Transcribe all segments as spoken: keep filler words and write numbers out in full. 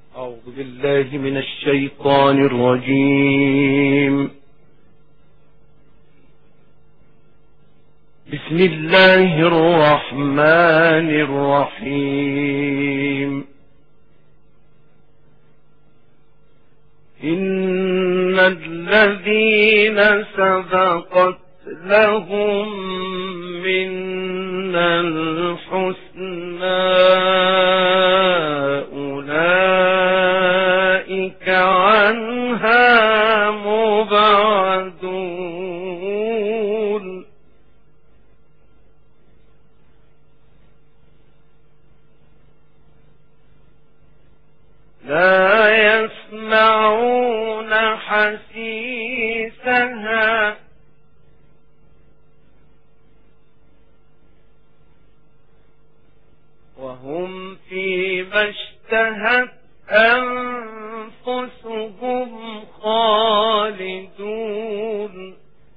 أعوذ بالله من الشيطان الرجيم. بسم الله الرحمن الرحيم. إن الذين سبقت لهم منا الحسنى أولئك عنها مبعدون. لا يسمعون حسيسها وهم فيما اشتهت أنفسهم خالدون.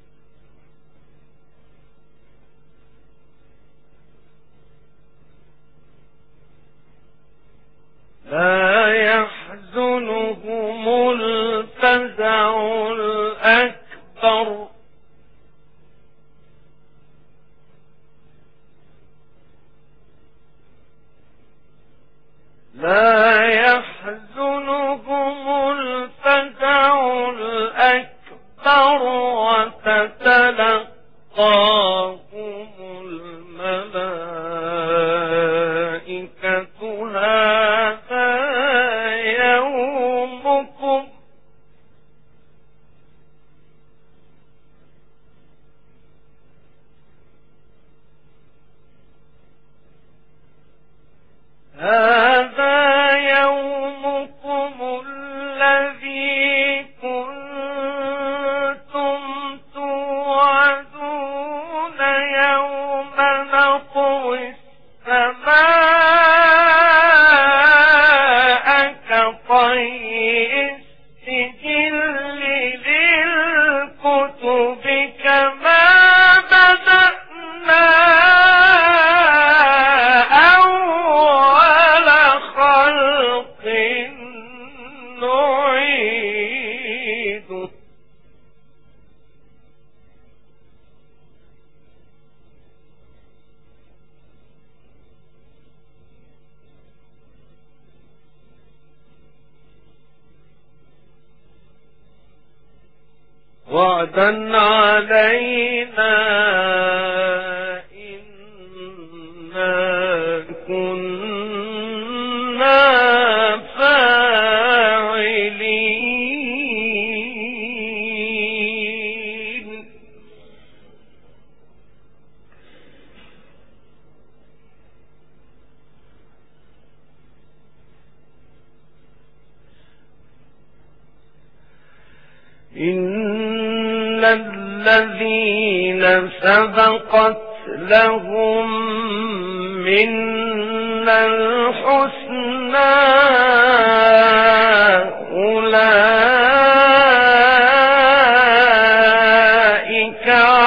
لا يحزنهم الفزع الأكبر لا يحزنهم الفزع الأكبر وتتلقاهم الملائكة هذا يومكم هذا يومكم الذي كنتم توعدون يوم نطوي السماء كطي السجل للكتب كما بدأنا أول خلق نعيده. وعدا علينا إنا كنا فاعلين. إن الذين سبقت لهم منا الحسنى أولئك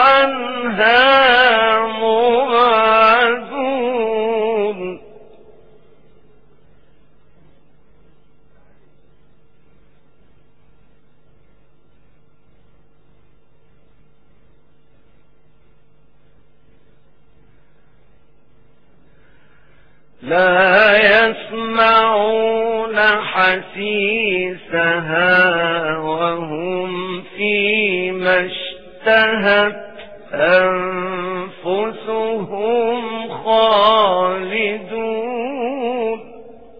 عنها مبعدون. لا يسمعون حسيسها وهم فيما اشتهت أنفسهم خالدون.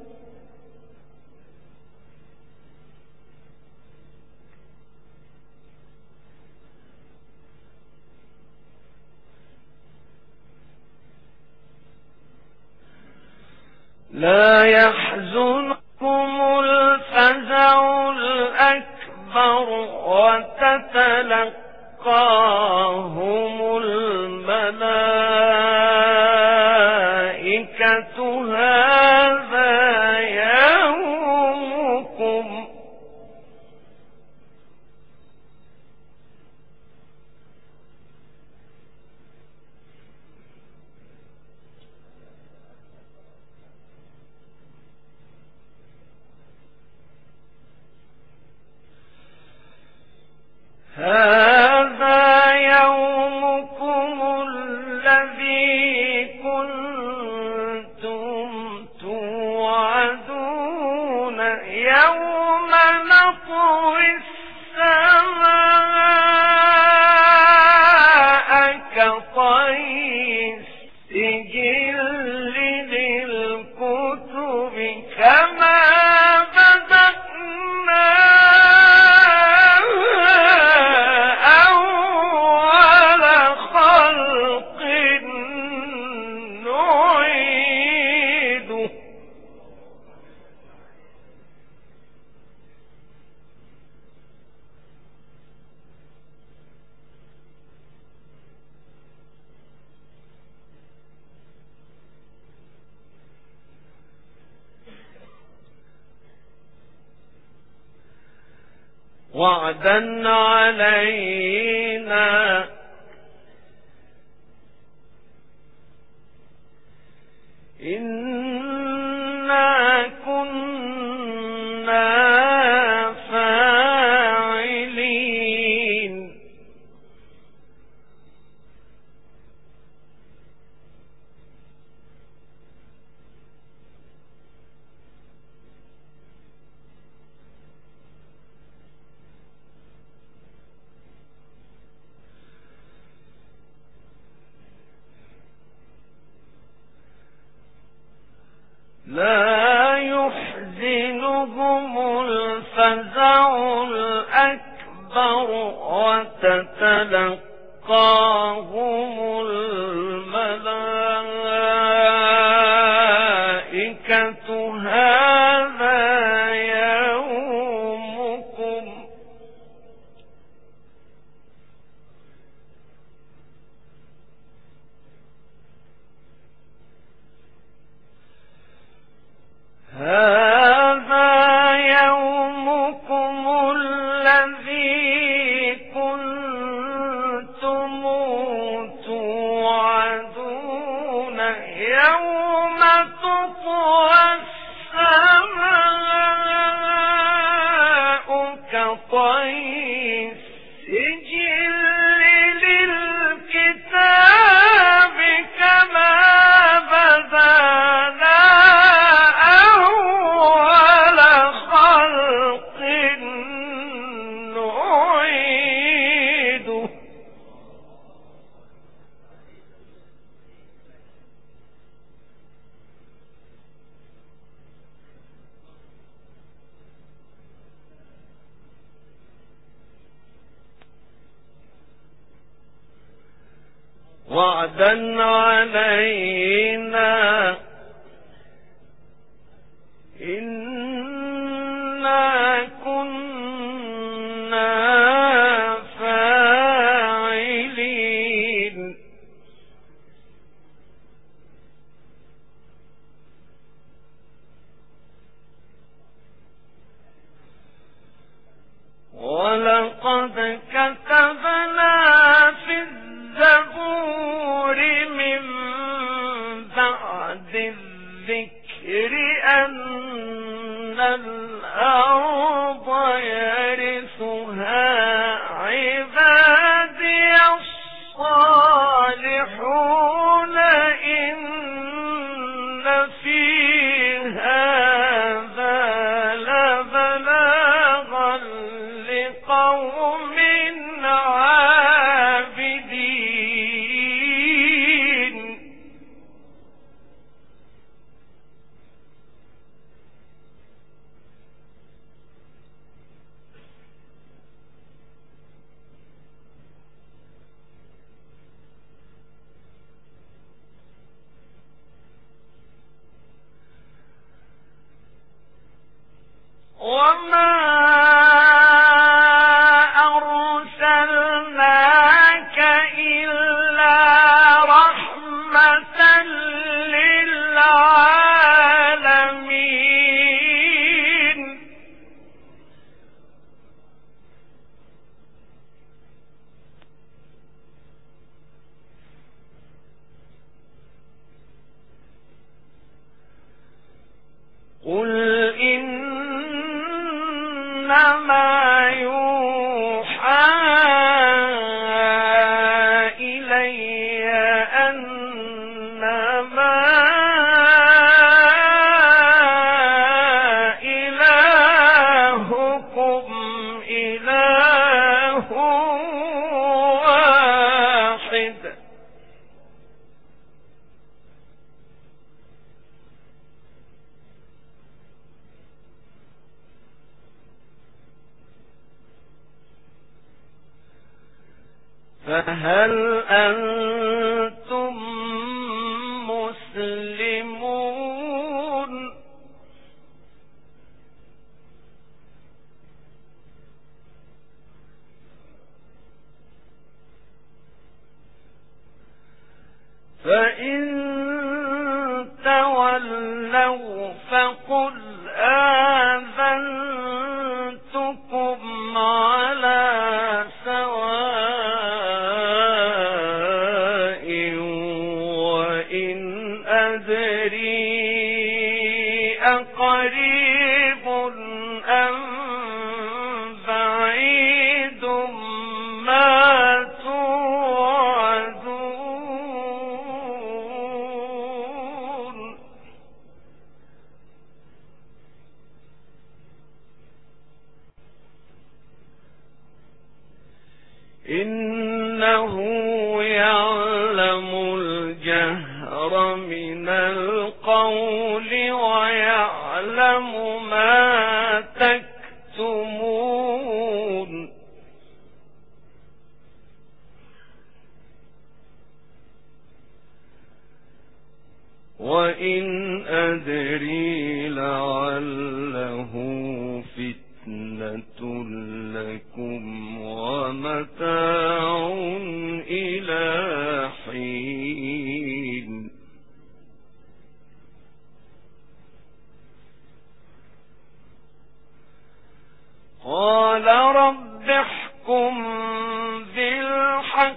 لا يحزنكم الفزع الأكبر وتتلقاهم الملائكة هذا يومكم هذا يومكم الذي كنتم توعدون يوم نطوي السماء كطي السجل للكتب كما وعدا علينا إنا كنا فاعلين لا يحزنهم الفزع الأكبر وتتلقاهم الملائكة هذا يومكم هذا يومكم الذي كنتم توعدون يوم تطوى السماء كطي السجل للكتاب كما بدانا وعدا علينا إنا كنا فاعلين ولقد كتبنا في الزبور من بعد الذكر أن الأرض يرثها عبادي الصالحون إن في هذا لبلاغا لقوم عابدين وما أرسلناك إلا رحمة للعالمين قل إنما فهل أنتم مسلمون؟ فإن تولوا فقل آذنتكم على سواء وإن أدري أقريب أم بعيد ما توعدون. إنه يعلم الجهر من القول ويعلم ما تكتمون. وإن أدري لعله فتنة لكم ومتاع إلى حين. قال رب احكم بالحق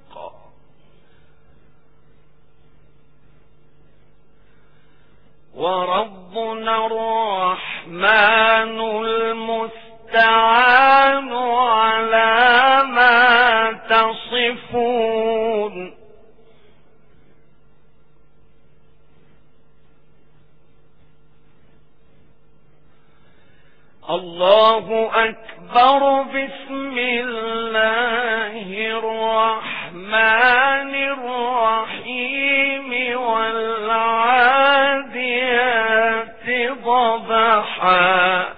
وربنا الرحمن المستعان على ما تصفون. الله أكبر. بسم الله الرحمن الرحيم. والعاديات ضبحا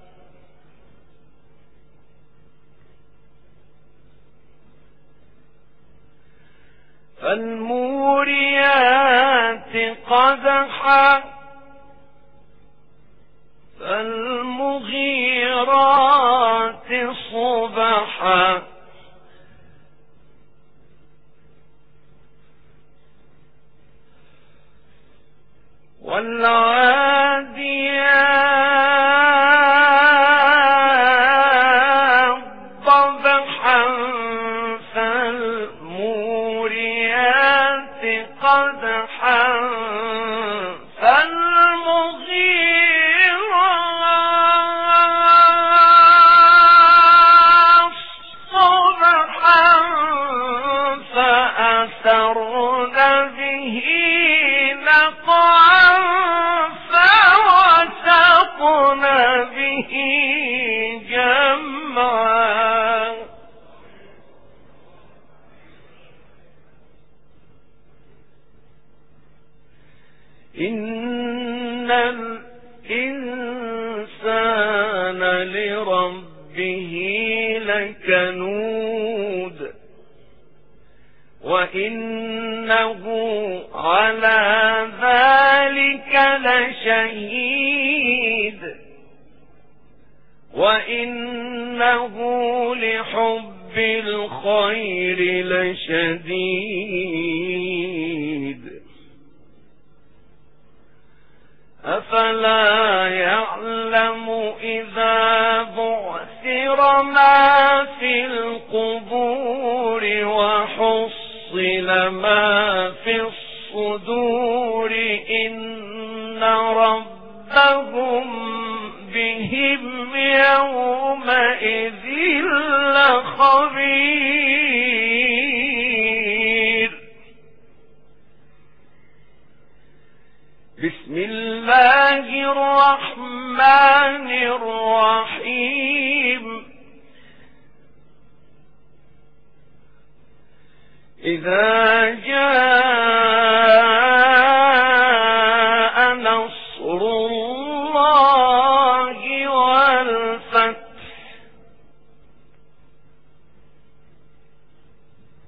فالموريات قدحا فالمغيرات صبحا والعاديات ضبحا فالموريات قدحا فالمغيرات صبحا فأثرن به نقعا فوسطن به جمعا. إن الإنسان لربه لكنود وإنه على ذلك لشهيد وإنه لحب الخير لشديد. أفلا يعلم إذا بعثر ما في القبور وحصل ما في الصدور إن ربهم بهم يومئذ لخبير. بسم الله الرحمن الرحيم. إذا جاء نصر الله والفتح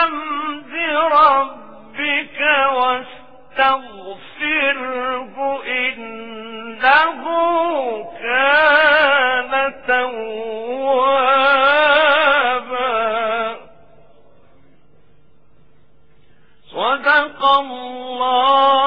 بحمد ربك واستغفره إنه كان توابا. صدق الله